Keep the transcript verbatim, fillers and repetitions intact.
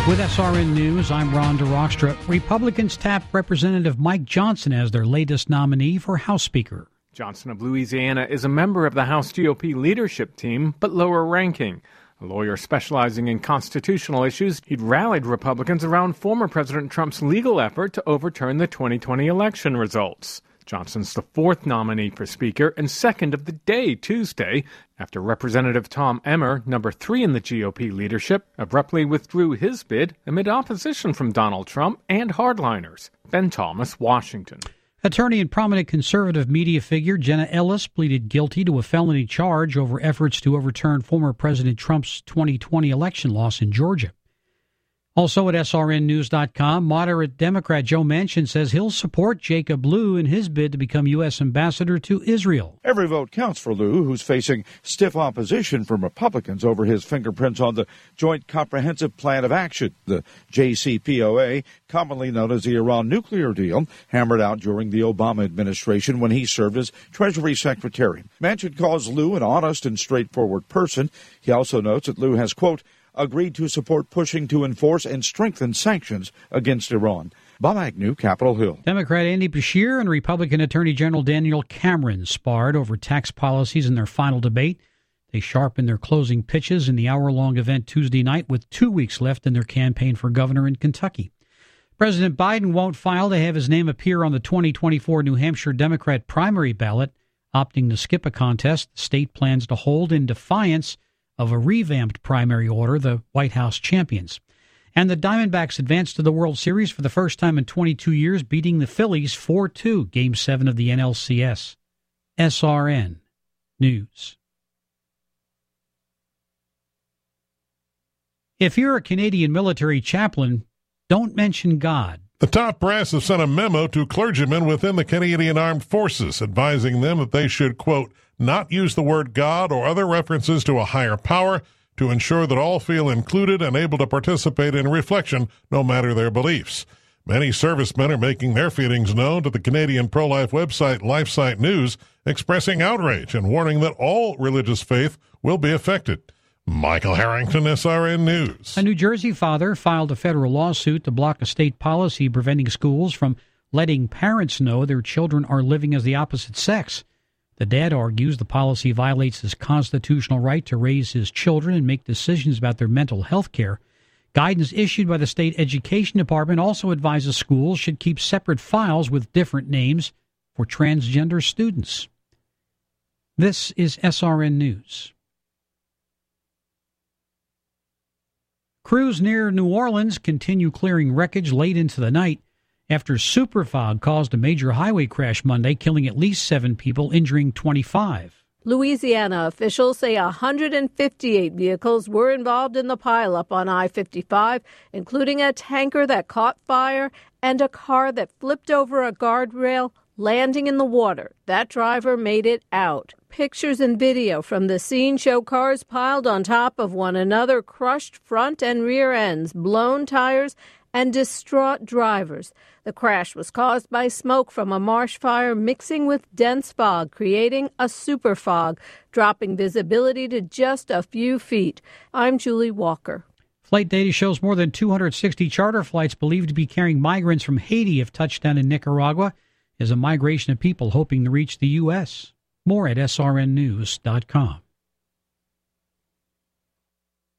With S R N News, I'm Ron DeRockstra. Republicans tapped Representative Mike Johnson as their latest nominee for House Speaker. Johnson of Louisiana is a member of the House G O P leadership team, but lower ranking. A lawyer specializing in constitutional issues, he'd rallied Republicans around former President Trump's legal effort to overturn the twenty twenty election results. Johnson's the fourth nominee for Speaker and second of the day Tuesday, after Representative Tom Emmer, number three in the G O P leadership, abruptly withdrew his bid amid opposition from Donald Trump and hardliners. Ben Thomas, Washington. Attorney and prominent conservative media figure Jenna Ellis pleaded guilty to a felony charge over efforts to overturn former President Trump's twenty twenty election loss in Georgia. Also at S R N news dot com, moderate Democrat Joe Manchin says he'll support Jacob Lew in his bid to become U S ambassador to Israel. Every vote counts for Lew, who's facing stiff opposition from Republicans over his fingerprints on the Joint Comprehensive Plan of Action, the J C P O A, commonly known as the Iran nuclear deal, hammered out during the Obama administration when he served as Treasury Secretary. Manchin calls Lew an honest and straightforward person. He also notes that Lew has, quote, agreed to support pushing to enforce and strengthen sanctions against Iran. Bob Agnew, Capitol Hill. Democrat Andy Beshear and Republican Attorney General Daniel Cameron sparred over tax policies in their final debate. They sharpened their closing pitches in the hour-long event Tuesday night with two weeks left in their campaign for governor in Kentucky. President Biden won't file to have his name appear on the twenty twenty-four New Hampshire Democrat primary ballot, opting to skip a contest the state plans to hold in defiance of a revamped primary order the White House champions. And the Diamondbacks advanced to the World Series for the first time in twenty-two years, beating the Phillies four two, Game seven of the N L C S. S R N News. If you're a Canadian military chaplain, don't mention God. The top brass have sent a memo to clergymen within the Canadian Armed Forces, advising them that they should, quote, not use the word God or other references to a higher power to ensure that all feel included and able to participate in reflection, no matter their beliefs. Many servicemen are making their feelings known to the Canadian pro-life website LifeSite News, expressing outrage and warning that all religious faith will be affected. Michael Harrington, S R N News. A New Jersey father filed a federal lawsuit to block a state policy preventing schools from letting parents know their children are living as the opposite sex. The dad argues the policy violates his constitutional right to raise his children and make decisions about their mental health care. Guidance issued by the state education department also advises schools should keep separate files with different names for transgender students. This is S R N News. Crews near New Orleans continue clearing wreckage late into the night after superfog caused a major highway crash Monday, killing at least seven people, injuring twenty-five. Louisiana officials say one hundred fifty-eight vehicles were involved in the pileup on I fifty-five, including a tanker that caught fire and a car that flipped over a guardrail, landing in the water. That driver made it out. Pictures and video from the scene show cars piled on top of one another, crushed front and rear ends, blown tires, and distraught drivers. The crash was caused by smoke from a marsh fire mixing with dense fog, creating a super fog, dropping visibility to just a few feet. I'm Julie Walker. Flight data shows more than two hundred sixty charter flights believed to be carrying migrants from Haiti have touched down in Nicaragua as a migration of people hoping to reach the U S. More at S R N news dot com.